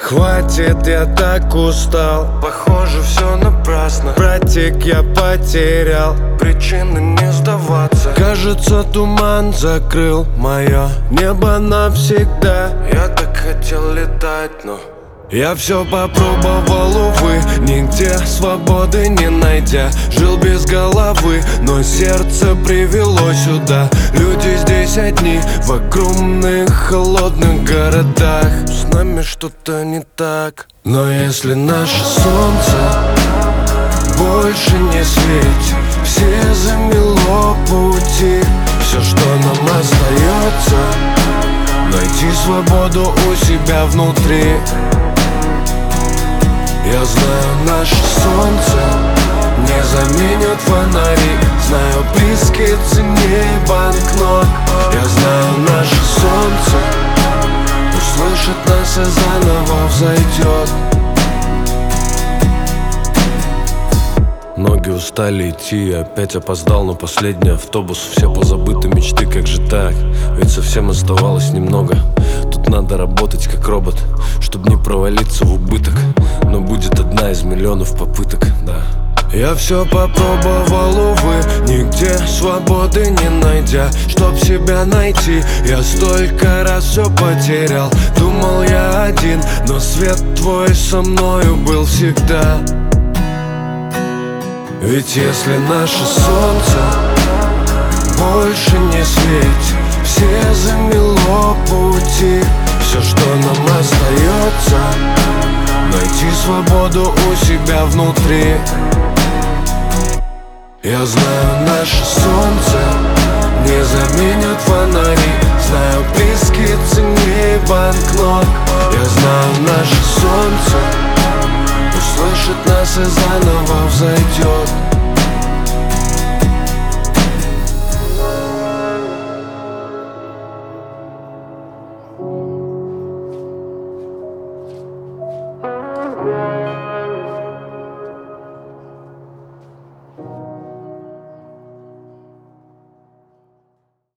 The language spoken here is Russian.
Хватит, я так устал. Похоже, все напрасно. Братик, я потерял причины не сдаваться. Кажется, туман закрыл мое небо навсегда. Я так хотел летать, но я все попробовал, увы, нигде свободы не найдя. Жил без головы, но сердце привело сюда. Люди здесь одни, в огромных холодных городах. С нами что-то не так. Но если наше солнце больше не светит, все замело пути. Все, что нам остается, найти свободу у себя внутри. Я знаю, наше солнце не заменят фонари. Знаю, близкие ценнее банкнот. Я знаю, наше солнце услышит нас и заново взойдет. Ноги устали идти, я опять опоздал на последний автобус. Все позабыты мечты, как же так? Ведь совсем оставалось немного. Тут надо работать как робот, чтобы не провалиться в убыток. Но будет одна из миллионов попыток, да. Я все попробовал, увы, нигде свободы не найдя. Чтоб себя найти, я столько раз все потерял. Думал я один, но свет твой со мною был всегда. Ведь если наше солнце больше не светит, все замело пути. Все, что нам остается, найти свободу у себя внутри. Я знаю, наше солнце не заменят фонари. Знаю, близкие ценнее банкнот. Я знаю, наше солнце услышит нас и заново взойдет.